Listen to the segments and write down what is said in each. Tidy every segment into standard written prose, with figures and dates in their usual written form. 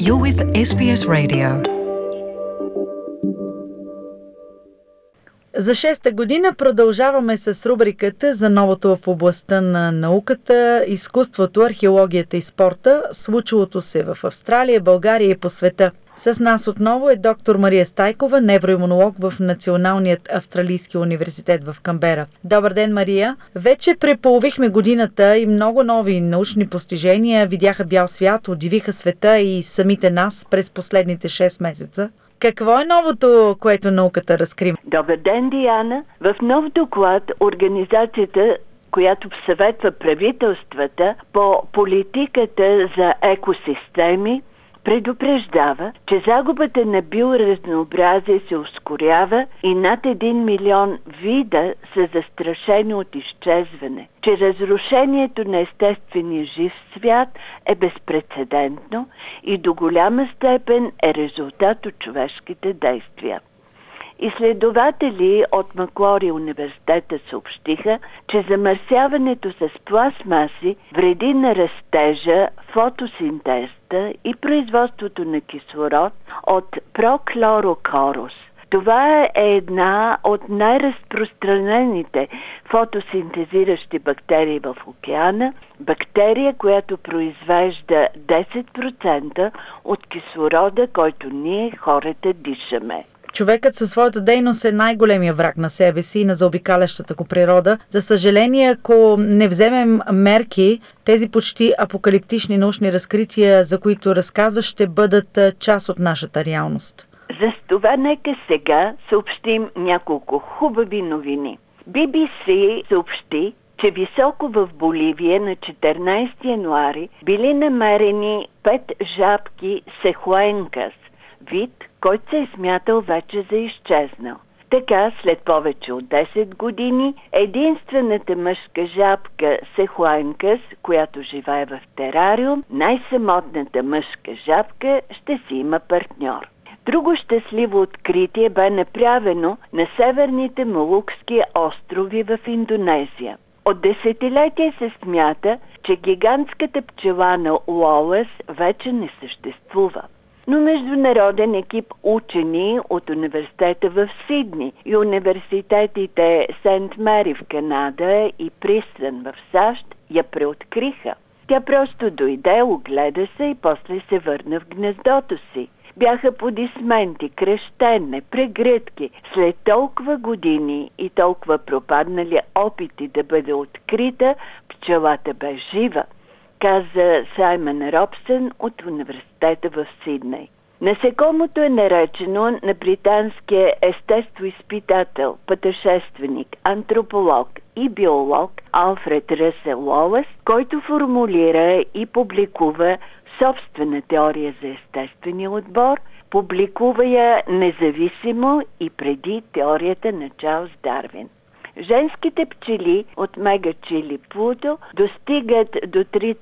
You're with SBS Radio. За 6-та година продължаваме с рубриката за новото в областта на науката, изкуството, археологията и спорта, случилото се в Австралия, България и по света. С нас отново е доктор Мария Стайкова, невроимунолог в Националният австралийски университет в Канбера. Добър ден, Мария! Вече преполовихме годината и много нови научни постижения видяха бял свят, удивиха света и самите нас през последните 6 месеца. Какво е новото, което науката разкри? Добър ден, Диана! В нов доклад организацията, която съветва правителствата по политиката за екосистеми, предупреждава, че загубата на биоразнообразие се ускорява и над 1 милион вида са застрашени от изчезване, че разрушението на естествения жив свят е безпрецедентно и до голяма степен е резултат от човешките действия. Изследователи от Маклори университета съобщиха, че замърсяването с пластмаси вреди на растежа, фотосинтезата и производството на кислород от проклорокорус. Това е една от най-разпространените фотосинтезиращи бактерии в океана, бактерия, която произвежда 10% от кислорода, който ние хората дишаме. Човекът със своята дейност е най-големия враг на себе си и на заобикалящата го природа. За съжаление, ако не вземем мерки, тези почти апокалиптични научни разкрития, за които разказваш, ще бъдат част от нашата реалност. За това нека сега съобщим няколко хубави новини. BBC съобщи, че високо в Боливия на 14 януари били намерени 5 жабки сехуенкас, вид, който се е смятал вече за изчезнал. Така, след повече от 10 години, единствената мъжка жабка сехуенкас, която живее в терариум, най-самотната мъжка жабка, ще си има партньор. Друго щастливо откритие бе направено на северните Молукски острови в Индонезия. От десетилетия се смята, че гигантската пчела на Уолъс вече не съществува. Но международен екип учени от университета в Сидни и университетите Сент Мери в Канада и Пристън в САЩ я преоткриха. Тя просто дойде, огледа се и после се върна в гнездото си. Бяха аплодисменти, крещене, прегръдки. След толкова години и толкова пропаднали опити да бъде открита, пчелата бе жива, каза Саймън Робсън от университета в Сидней. Насекомото е наречено на британския естествоизпитател, пътешественик, антрополог и биолог Алфред Ръсел Уолъс, който формулира и публикува собствена теория за естествения отбор, публикува я независимо и преди теорията на Чарлз Дарвин. Женските пчели от мегачили Плудо достигат до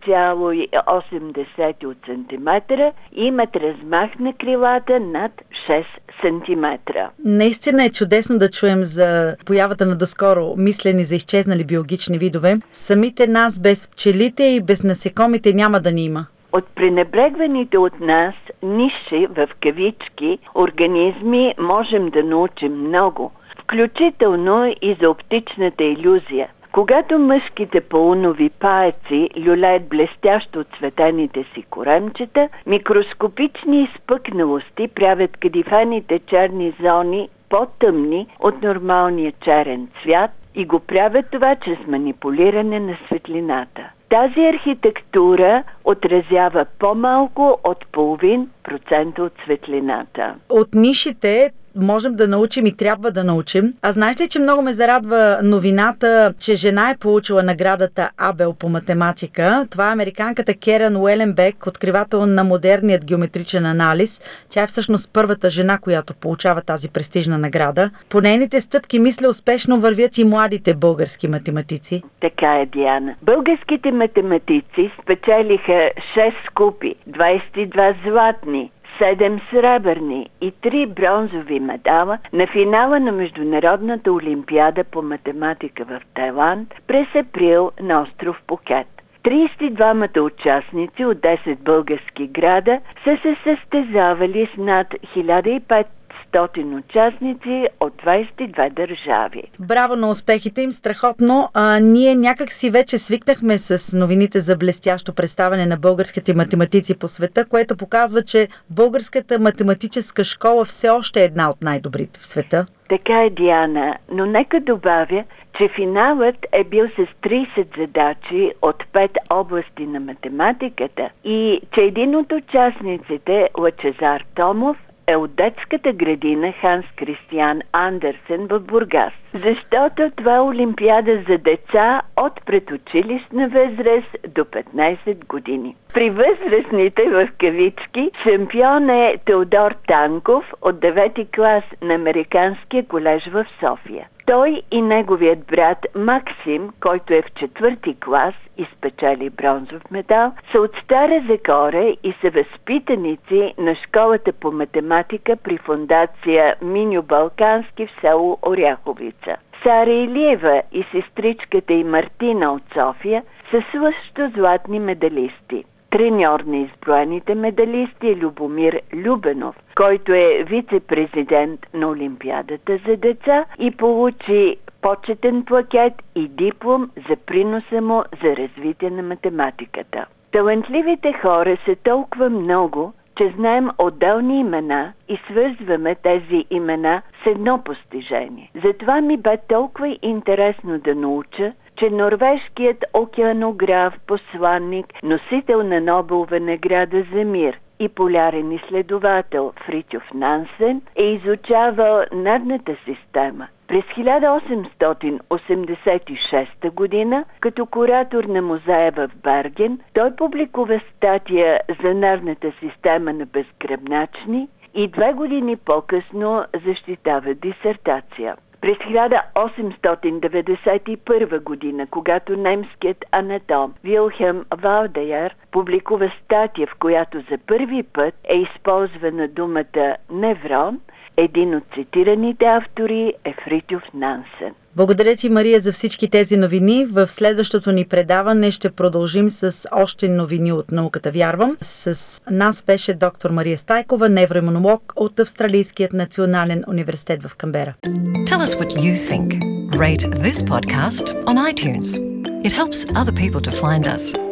3,8 от сантиметра и имат размах на крилата над 6 сантиметра. Наистина е чудесно да чуем за появата на доскоро мислени за изчезнали биологични видове. Самите нас без пчелите и без насекомите няма да ни има. От пренебрегваните от нас ниши в кавички организми можем да научим много, включително и за оптичната илюзия. Когато мъжките паунови паеци люлеят блестящо от цветените си коремчета, микроскопични изпъкналости правят кадифените черни зони по-тъмни от нормалния черен цвят и го правят това чрез манипулиране на светлината. Тази архитектура отразява по-малко от 0,5% от светлината. От нишите можем да научим и трябва да научим. А знаеш ли, че много ме зарадва новината, че жена е получила наградата Абел по математика? Това е американката Керън Уеленбек, откривател на модерният геометричен анализ. Тя е всъщност първата жена, която получава тази престижна награда. По нейните стъпки, мисля, успешно вървят и младите български математици. Така е, Диана. Българските математици спечелиха 6 купи, 22 златни, 7 сребърни и 3 бронзови медала на финала на Международната олимпиада по математика в Тайланд през април на остров Пукет. 32-мата участници от 10 български града са се състезавали с над 1500 участници от 22 държави. Браво на успехите им, страхотно. Ние някак си вече свикнахме с новините за блестящо представяне на българските математици по света, което показва, че българската математическа школа все още е една от най-добрите в света. Така е, Диана, но нека добавя, че финалът е бил с 30 задачи от 5 области на математиката и че един от участниците, Лъчезар Томов, е от детската градина Ханс Кристиан Андерсен в Бургас. Защото това е олимпиада за деца от предучилищна възраст до 15 години. При възрастните в кавички шампион е Теодор Танков от 9-ти клас на Американския колеж в София. Той и неговият брат Максим, който е в 4-ти клас и спечели бронзов медал, са от Стара Загора и са възпитаници на школата по математика при фондация Миньо Балкански в село Оряховица. Сара Илиева и сестричката й Мартина от София са също златни медалисти. Треньор на изброените медалисти е Любомир Любенов, който е вице-президент на Олимпиадата за деца и получи почетен плакет и диплом за приноса му за развитие на математиката. Талантливите хора са толкова много, че знаем отделни имена и свързваме тези имена с едно постижение. Затова ми бе толкова интересно да науча, че норвежкият океанограф, посланник, носител на Нобелова награда за мир и полярен изследовател Фритьоф Нансен е изучавал надната система. През 1886 година, като куратор на музея в Берген, той публикува статия за нервната система на безгръбначни и 2 години по-късно защитава дисертация. През 1891 година, когато немският анатом Вилхелм Валдеяр публикува статия, в която за първи път е използвана думата неврон, един от цитираните автори е Фритьоф Нансен. Благодаря ти, Мария, за всички тези новини. В следващото ни предаване ще продължим с още новини от науката, вярвам. С нас беше доктор Мария Стайкова, невроимунолог от Австралийският национален университет в Канбера. Tell us what you think. Rate this podcast on iTunes. It helps other people to find us.